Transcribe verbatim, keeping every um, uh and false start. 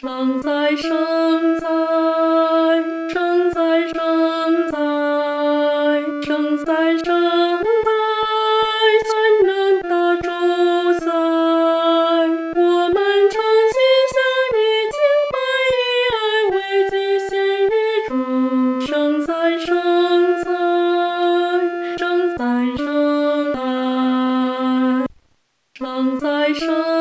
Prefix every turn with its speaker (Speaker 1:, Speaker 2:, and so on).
Speaker 1: 生哉生哉，生哉生哉，生哉生哉，全能的主宰，我们诚心向你敬拜，以爱为祭献于主。生哉生哉，生哉生哉，生哉生哉。